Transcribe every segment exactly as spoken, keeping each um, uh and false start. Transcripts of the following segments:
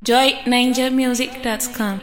joy ninja music dot com.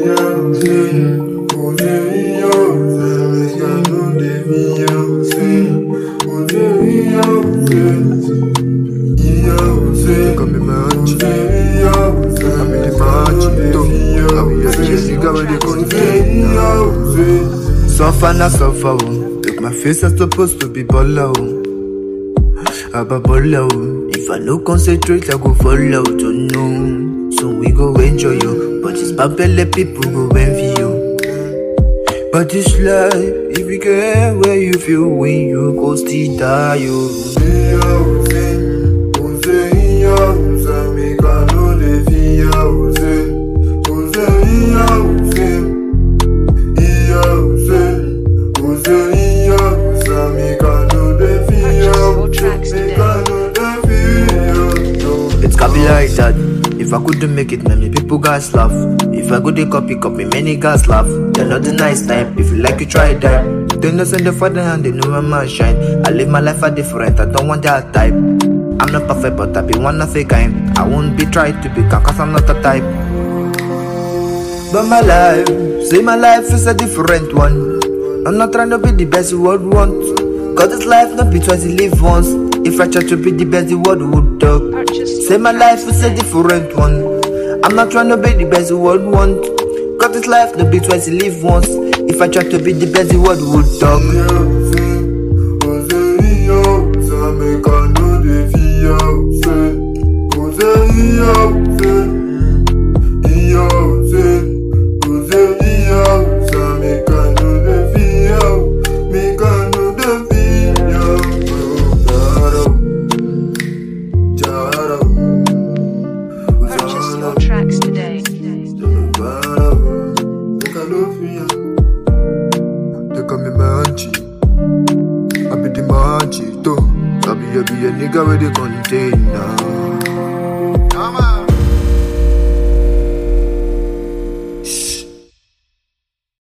Suffer na suffer, look my face is supposed to be baller. Abba baller, if I no concentrate I go fall out, oh no. So we go enjoy you, but it's babele people go envy you. But this life, if you get where you feel when you go still die, you. It's gotta be like that. If I couldn't make it, many people guys laugh. If I go they copy, copy, many guys laugh. They're not the nice type, if you like you try that. They know send the father and they know I'm shine. I live my life a different, I don't want that type. I'm not perfect, but I be one of a kind. I won't be tried to be cause I'm not a type. But my life, say my life is a different one. I'm not trying to be the best you would want. Cause this life not be twice you live once. If I try to be the best the world would talk. Say my life is a different one. I'm not trying to be the best the world want. Cause this life not be twice you live once. If I try to be the best the world would talk. Tracks today. They call me my auntie. I be the my auntie too. I be a be a nigga with the container.